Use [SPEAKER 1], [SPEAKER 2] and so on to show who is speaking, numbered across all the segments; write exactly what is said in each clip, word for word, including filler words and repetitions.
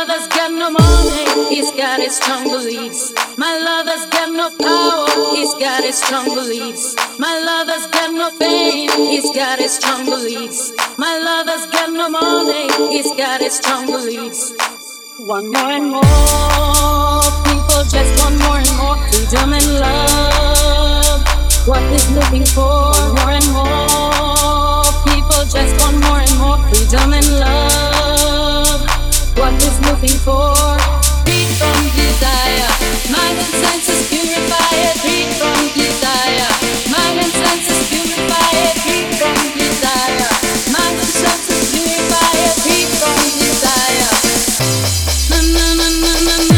[SPEAKER 1] lover's got no money, he's got his strong beliefs. My lover's got no power, he's got his strong beliefs. My lover's got no fame, he's got his strong beliefs. My lover's got no money, he's got his strong beliefs. One more and more, people just want more and more freedom and love. What is looking for? One more and more, people just want more and more freedom and love. What is looking for? Freed from desire, mind and senses purify it. Freed from desire, mind and senses purify it. Freed from desire, mind and senses purify it. Freed from desire. Na na na na na na.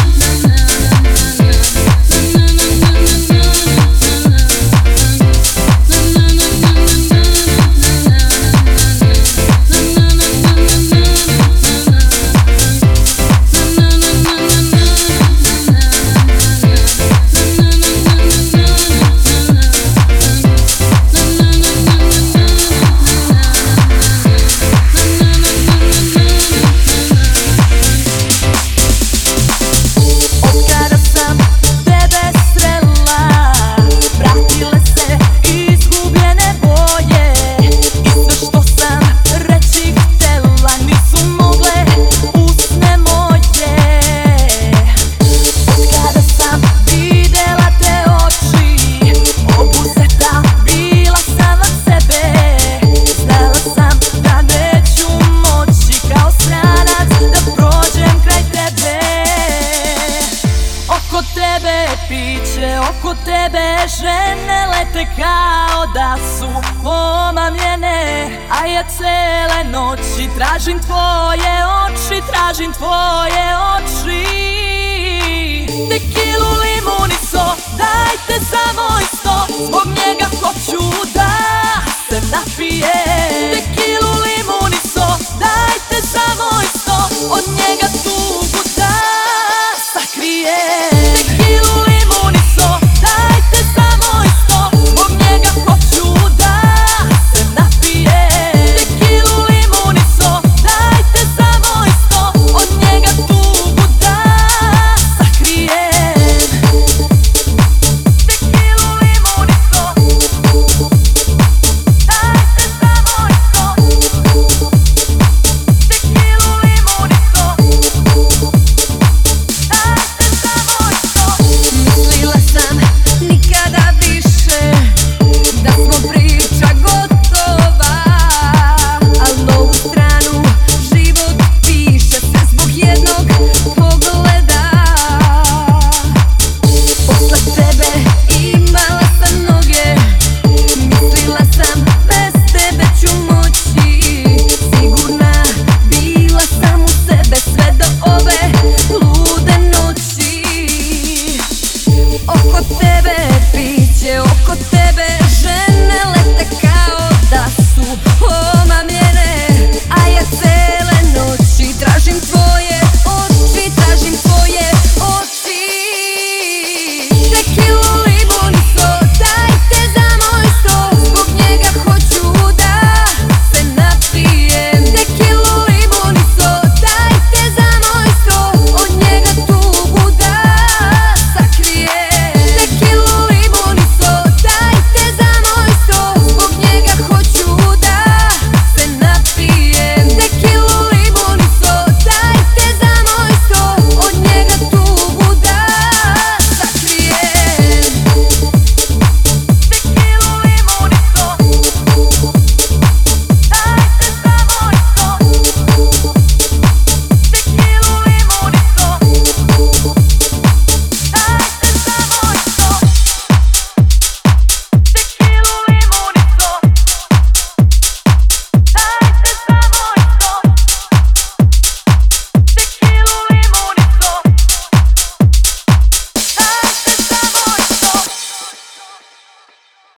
[SPEAKER 2] Oko tebe žene lete kao da su omamljene, a ja cele noći tražim tvoje oči, tražim tvoje oči. Tekilu, limuniso, dajte samo isto, zbog njega hoću da se napijem. Tekilu, limuniso, dajte samo isto, od njega tugu da sakrijem.